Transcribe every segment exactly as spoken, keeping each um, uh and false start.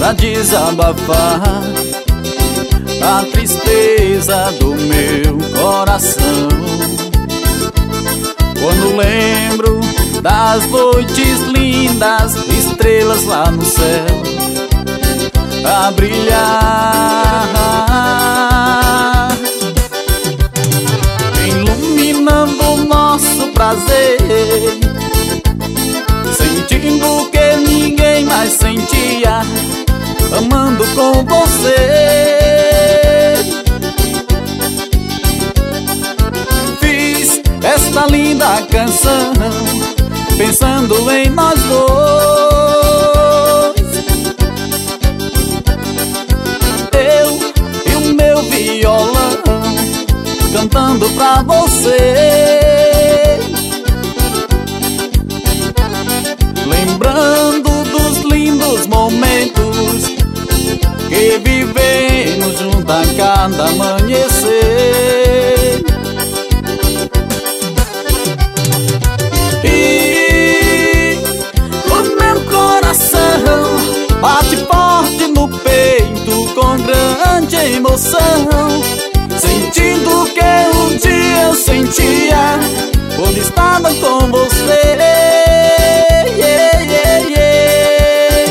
pra desabafar a tristeza do meu coração. Quando lembro das noites lindas, estrelas lá no céu a brilhar, iluminando o nosso prazer, sentindo que ninguém mais sentia, amando com você. Fiz esta linda canção pensando em nós dois, eu e o meu violão cantando pra você, lembrando dos lindos momentos que vivemos junto a cada amanhecer. E o meu coração bate forte no peito com grande emoção, sentindo que um dia eu sentia quando estava com você. Yeah, yeah, yeah.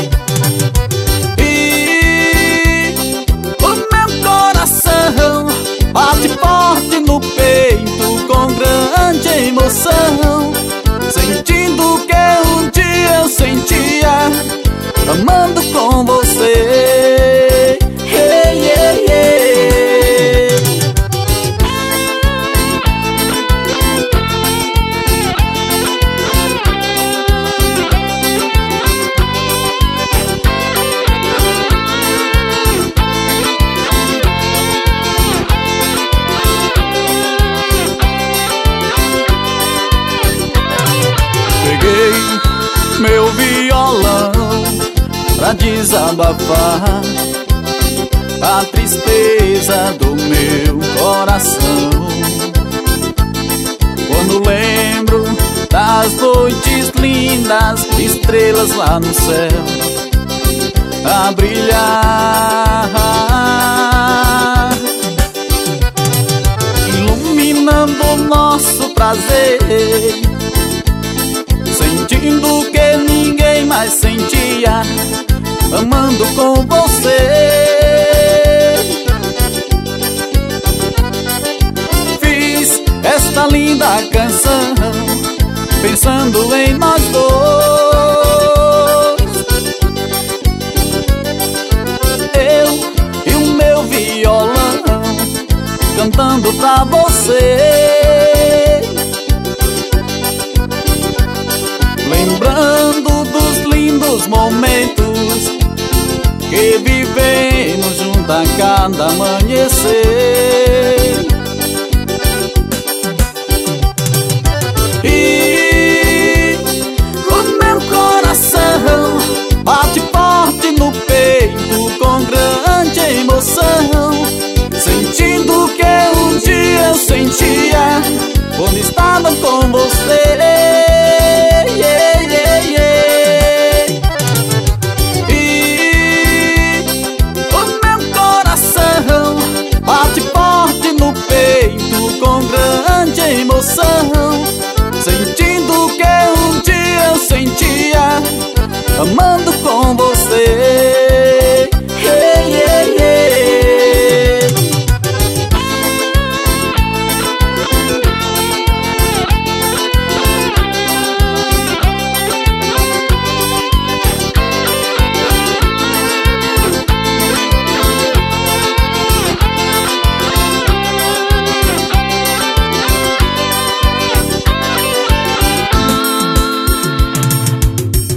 E o meu coração bate forte no peito com grande emoção, sentindo que um dia eu sentia, amando com você. Yeah, yeah, yeah. Peguei meu violão pra desabafar a tristeza do meu coração. Quando lembro das noites lindas, estrelas lá no céu a brilhar, iluminando o nosso prazer, sentindo que ninguém mais sentia, amando com você. Fiz esta linda canção pensando em nós dois, eu e o meu violão cantando pra você, lembrando dos lindos momentos que vivemos junto a cada amanhecer.